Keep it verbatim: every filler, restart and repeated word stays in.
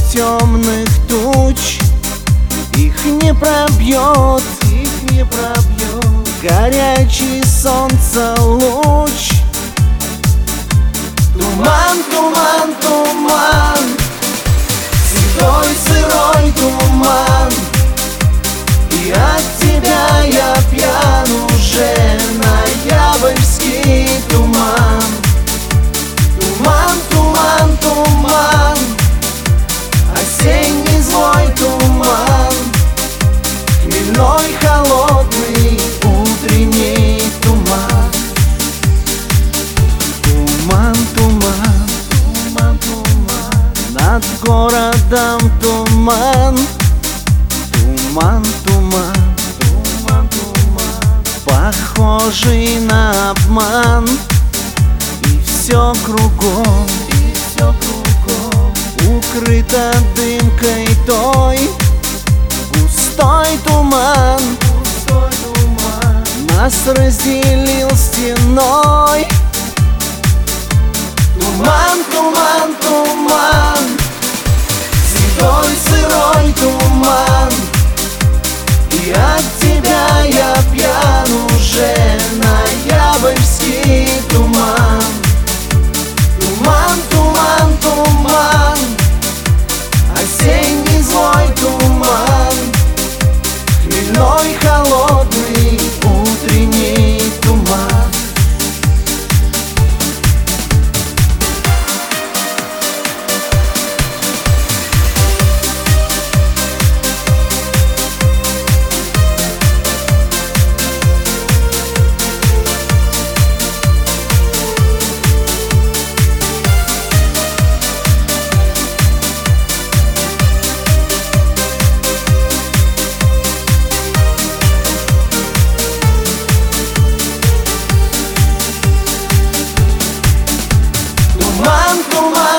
темных туч. Их не пробьет, их не пробьет горячий солнца луч. Туман, туман, туман, седой сырой туман, и от тебя я пьян уже, ноябрьский туман. Туман, туман, туман, осенний злой туман, хмельной холодный утренний туман. Туман, туман, туман, туман, над городом туман. Туман, туман, туман, туман, похожий на обман. И все кругом, и все кругом укрыто дымкой той. Густой туман, густой туман нас разделил стеной. Туман, туман, туман, седой сырой туман, и от тебя я пьян уже, ноябрьский туман. Туман, туман, туман, осенний злой туман, хмельной холодный утренний туман. Туман, туман.